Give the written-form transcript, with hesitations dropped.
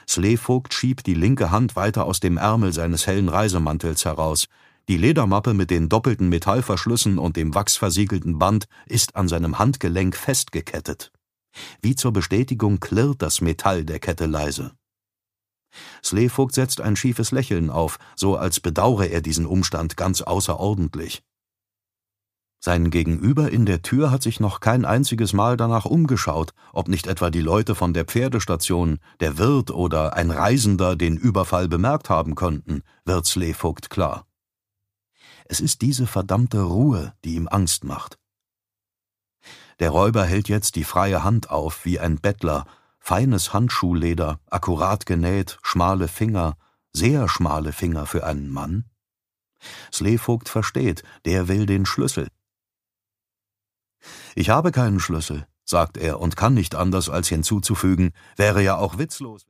Slevogt schiebt die linke Hand weiter aus dem Ärmel seines hellen Reisemantels heraus. Die Ledermappe mit den doppelten Metallverschlüssen und dem wachsversiegelten Band ist an seinem Handgelenk festgekettet. Wie zur Bestätigung klirrt das Metall der Kette leise. Slevogt setzt ein schiefes Lächeln auf, so als bedaure er diesen Umstand ganz außerordentlich. Sein Gegenüber in der Tür hat sich noch kein einziges Mal danach umgeschaut, ob nicht etwa die Leute von der Pferdestation, der Wirt oder ein Reisender den Überfall bemerkt haben könnten, wird Slevogt klar. Es ist diese verdammte Ruhe, die ihm Angst macht. Der Räuber hält jetzt die freie Hand auf wie ein Bettler, feines Handschuhleder, akkurat genäht, schmale Finger, sehr schmale Finger für einen Mann. Slevogt versteht, der will den Schlüssel. »Ich habe keinen Schlüssel«, sagt er und kann nicht anders als hinzuzufügen, wäre ja auch witzlos.